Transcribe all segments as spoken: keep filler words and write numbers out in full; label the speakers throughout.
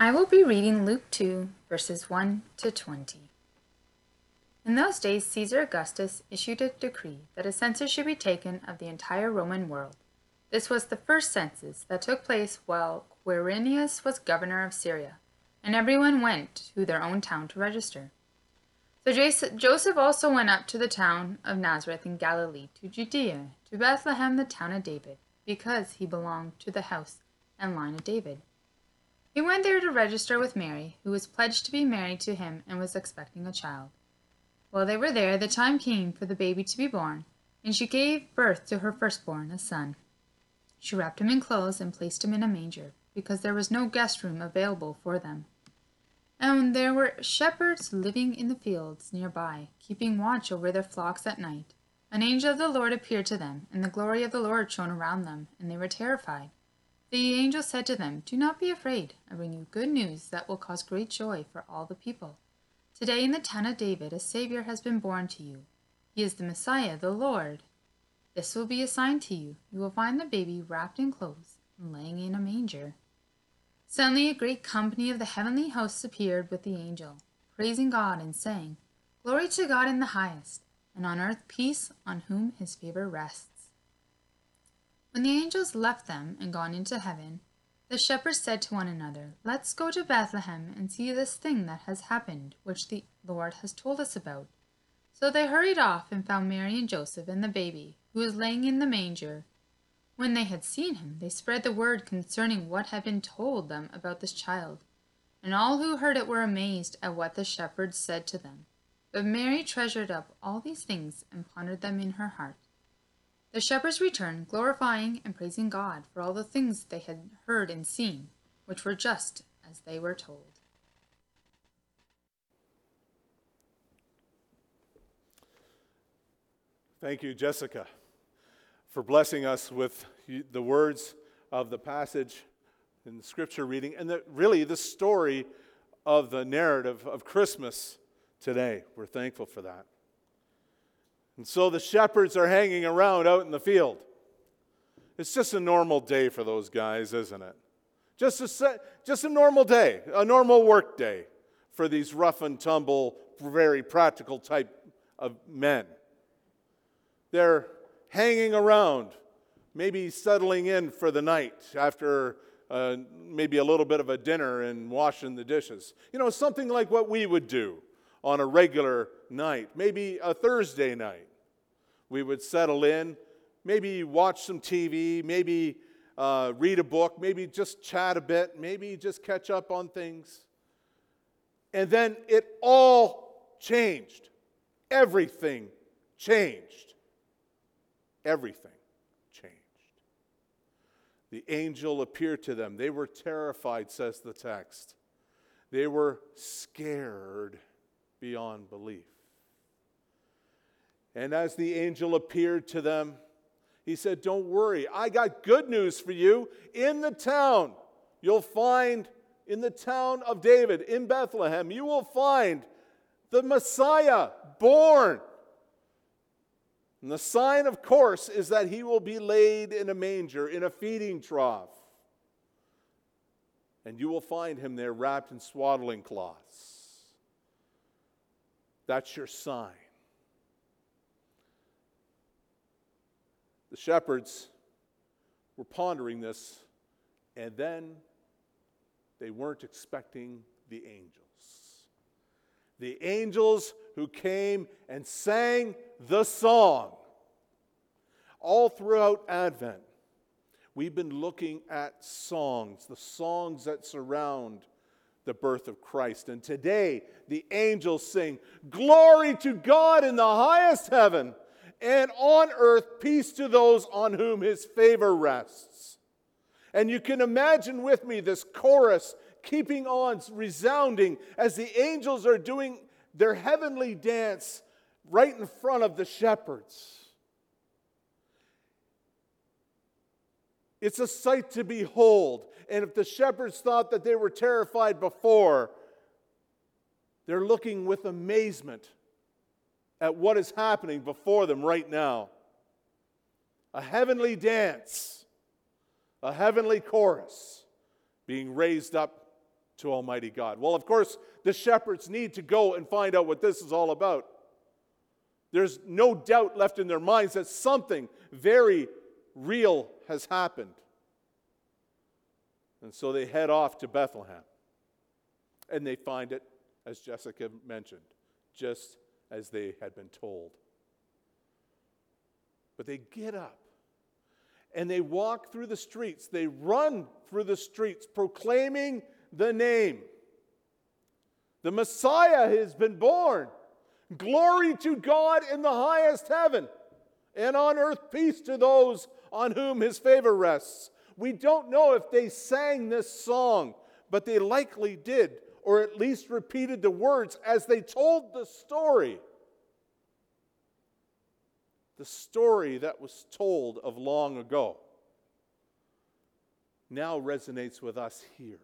Speaker 1: I will be reading Luke two, verses one to twenty. In those days, Caesar Augustus issued a decree that a census should be taken of the entire Roman world. This was the first census that took place while Quirinius was governor of Syria, and everyone went to their own town to register. So Joseph also went up to the town of Nazareth in Galilee, to Judea, to Bethlehem, the town of David, because he belonged to the house and line of David. He went there to register with Mary, who was pledged to be married to him and was expecting a child. While they were there, the time came for the baby to be born, and she gave birth to her firstborn, a son. She wrapped him in clothes and placed him in a manger, because there was no guest room available for them. And there were shepherds living in the fields nearby, keeping watch over their flocks at night. An angel of the Lord appeared to them, and the glory of the Lord shone around them, and they were terrified. The angel said to them, "Do not be afraid. I bring you good news that will cause great joy for all the people. Today in the town of David a Savior has been born to you. He is the Messiah, the Lord. This will be a sign to you. You will find the baby wrapped in clothes and laying in a manger." Suddenly a great company of the heavenly hosts appeared with the angel, praising God and saying, "Glory to God in the highest, and on earth peace on whom his favor rests." When the angels left them and gone into heaven, the shepherds said to one another, "Let's go to Bethlehem and see this thing that has happened, which the Lord has told us about." So they hurried off and found Mary and Joseph and the baby, who was laying in the manger. When they had seen him, they spread the word concerning what had been told them about this child. And all who heard it were amazed at what the shepherds said to them. But Mary treasured up all these things and pondered them in her heart. The shepherds returned, glorifying and praising God for all the things they had heard and seen, which were just as they were told.
Speaker 2: Thank you, Jessica, for blessing us with the words of the passage in the scripture reading and the, really the story of the narrative of Christmas today. We're thankful for that. And so the shepherds are hanging around out in the field. It's just a normal day for those guys, isn't it? Just a, just a normal day, a normal work day for these rough and tumble, very practical type of men. They're hanging around, maybe settling in for the night after uh, maybe a little bit of a dinner and washing the dishes. You know, something like what we would do on a regular night, maybe a Thursday night. We would settle in, maybe watch some T V, maybe uh, read a book, maybe just chat a bit, maybe just catch up on things. And then it all changed. Everything changed. Everything changed. The angel appeared to them. They were terrified, says the text. They were scared beyond belief. And as the angel appeared to them, he said, "Don't worry, I got good news for you. In the town, you'll find, in the town of David, in Bethlehem, you will find the Messiah born. And the sign, of course, is that he will be laid in a manger, in a feeding trough. And you will find him there wrapped in swaddling cloths. That's your sign." The shepherds were pondering this, and then they weren't expecting the angels. The angels who came and sang the song. All throughout Advent, we've been looking at songs, the songs that surround the birth of Christ. And today, the angels sing, "Glory to God in the highest heaven, and on earth peace to those on whom his favor rests." And you can imagine with me this chorus keeping on resounding as the angels are doing their heavenly dance right in front of the shepherds. It's a sight to behold. And if the shepherds thought that they were terrified before, they're looking with amazement at what is happening before them right now. A heavenly dance, a heavenly chorus being raised up to Almighty God. Well, of course, the shepherds need to go and find out what this is all about. There's no doubt left in their minds that something very real has happened. And so they head off to Bethlehem. And they find it, as Jessica mentioned, just as they had been told. But they get up and they walk through the streets. They run through the streets proclaiming the name. The Messiah has been born. Glory to God in the highest heaven, and on earth peace to those on whom his favor rests. We don't know if they sang this song, but they likely did, or at least repeated the words as they told the story. The story that was told of long ago now resonates with us here.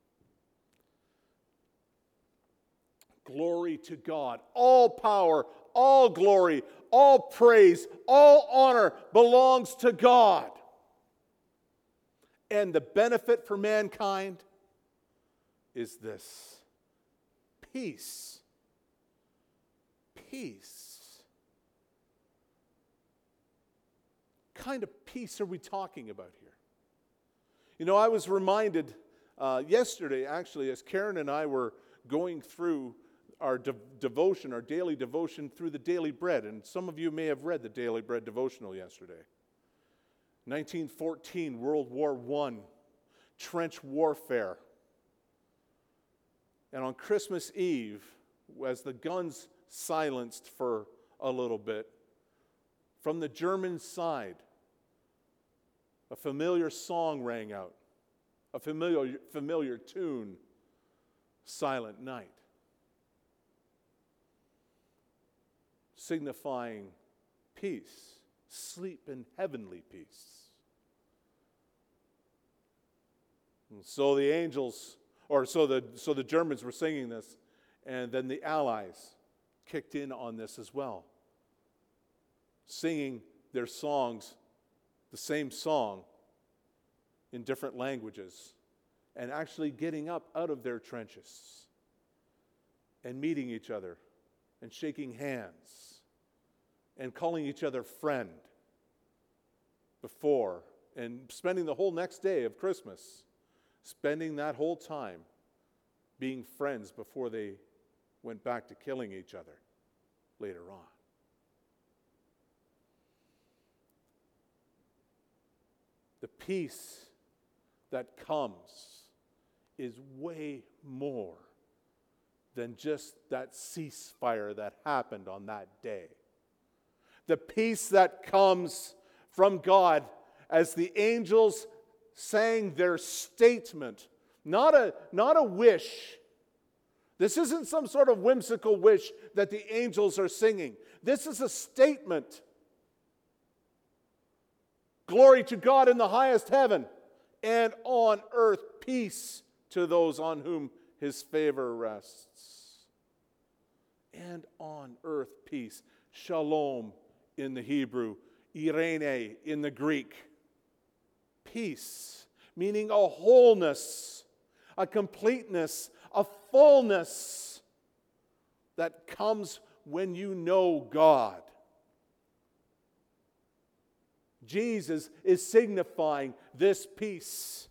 Speaker 2: Glory to God. All power, all glory, all praise, all honor belongs to God. And the benefit for mankind is this: peace. Peace. What kind of peace are we talking about here? You know, I was reminded uh, yesterday, actually, as Karen and I were going through our de- devotion, our daily devotion through the Daily Bread. And some of you may have read the Daily Bread devotional yesterday. nineteen fourteen, World War One, trench warfare. And on Christmas Eve, as the guns silenced for a little bit, from the German side, a familiar song rang out, a familiar, familiar tune, Silent Night, signifying peace, sleep in heavenly peace. And so the angels, or so the so the Germans were singing this, and then the Allies kicked in on this as well, singing their songs, the same song, in different languages, and actually getting up out of their trenches and meeting each other and shaking hands and calling each other friend before, and spending the whole next day of Christmas, spending that whole time being friends before they went back to killing each other later on. The peace that comes is way more than just that ceasefire that happened on that day. The peace that comes from God as the angels sang their statement, not a, not a wish. This isn't some sort of whimsical wish that the angels are singing. This is a statement. Glory to God in the highest heaven, and on earth peace to those on whom his favor rests. And on earth peace. Shalom in the Hebrew, Irene in the Greek. Peace, meaning a wholeness, a completeness, a fullness that comes when you know God. Jesus is signifying this peace.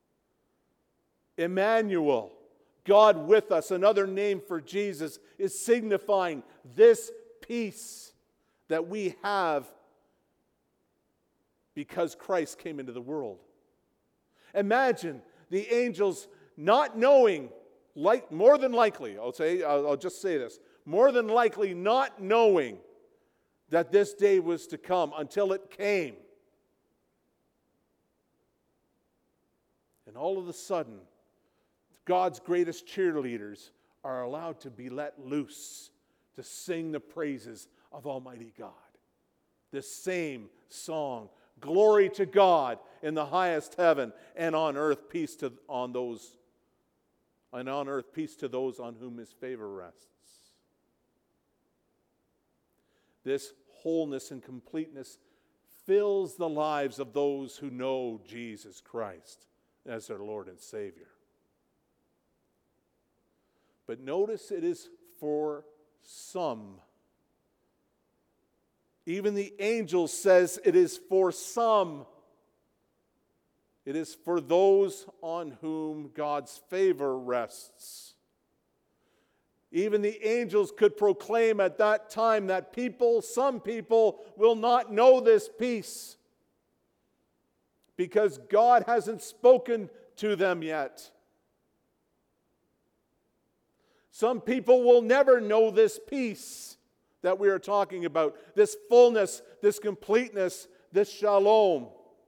Speaker 2: Emmanuel, God with us, another name for Jesus, is signifying this peace that we have because Christ came into the world. Imagine the angels not knowing, like more than likely, I'll say, I'll, I'll just say this, more than likely not knowing that this day was to come until it came. And all of a sudden, God's greatest cheerleaders are allowed to be let loose to sing the praises of Almighty God. This same song, glory to God in the highest heaven, and on earth peace to on those and on earth peace to those on whom his favor rests. This wholeness and completeness fills the lives of those who know Jesus Christ as their Lord and Savior. But notice it is for some. Even the angel says it is for some. It is for those on whom God's favor rests. Even the angels could proclaim at that time that people, some people, will not know this peace because God hasn't spoken to them yet. Some people will never know this peace that we are talking about, this fullness, this completeness, this shalom.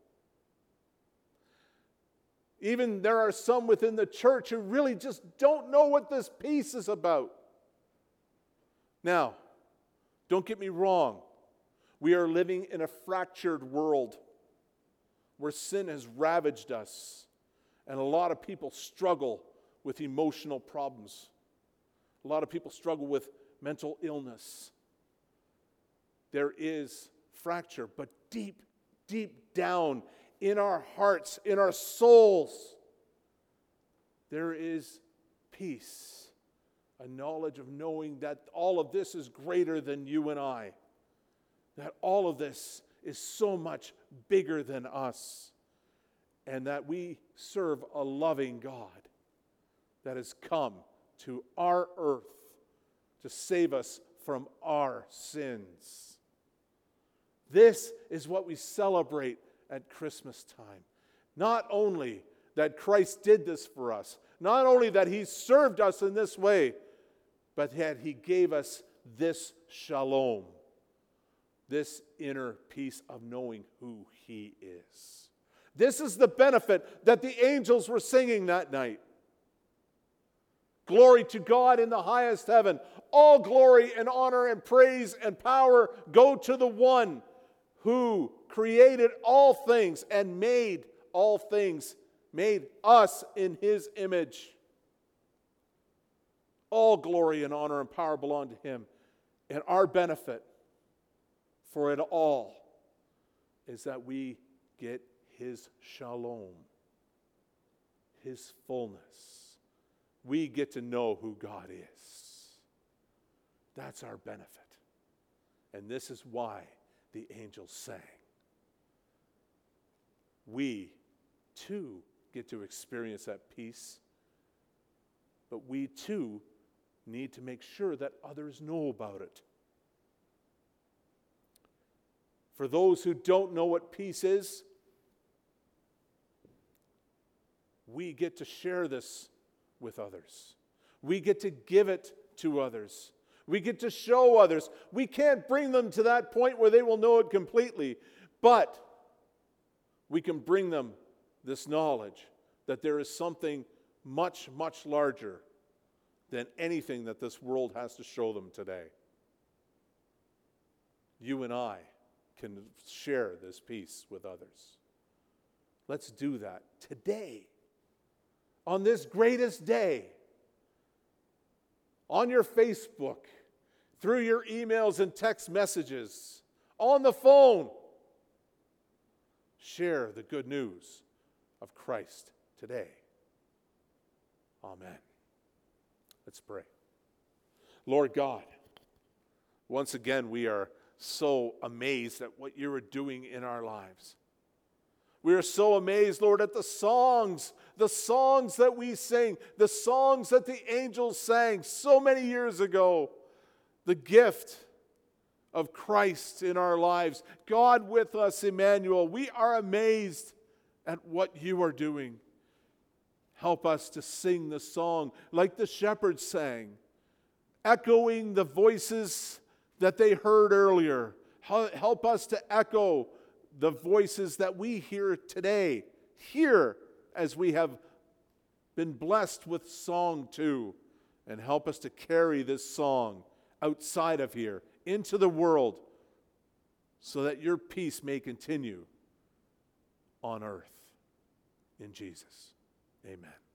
Speaker 2: Even there are some within the church who really just don't know what this peace is about. Now, don't get me wrong. We are living in a fractured world where sin has ravaged us, and a lot of people struggle with emotional problems. A lot of people struggle with mental illness. There is fracture, but deep, deep down in our hearts, in our souls, there is peace, a knowledge of knowing that all of this is greater than you and I, that all of this is so much bigger than us, and that we serve a loving God that has come to our earth to save us from our sins. This is what we celebrate at Christmas time. Not only that Christ did this for us, not only that He served us in this way, but that He gave us this shalom, this inner peace of knowing who He is. This is the benefit that the angels were singing that night. Glory to God in the highest heaven. All glory and honor and praise and power go to the one who created all things and made all things, made us in His image. All glory and honor and power belong to Him. And our benefit for it all is that we get His shalom, His fullness. We get to know who God is. That's our benefit. And this is why the angels sang. We, too, get to experience that peace, but we, too, need to make sure that others know about it. For those who don't know what peace is, we get to share this with others. We get to give it to others. We get to show others. We can't bring them to that point where they will know it completely, but we can bring them this knowledge that there is something much, much larger than anything that this world has to show them today. You and I can share this peace with others. Let's do that today, on this greatest day, on your Facebook, through your emails and text messages, on the phone. Share the good news of Christ today. Amen. Let's pray. Lord God, once again we are so amazed at what you are doing in our lives. We are so amazed, Lord, at the songs, the songs that we sing, the songs that the angels sang so many years ago. The gift of Christ in our lives. God with us, Emmanuel. We are amazed at what you are doing. Help us to sing the song like the shepherds sang, echoing the voices that they heard earlier. Help us to echo the voices that we hear today, here as we have been blessed with song too, and help us to carry this song outside of here into the world so that your peace may continue on earth. In Jesus, amen.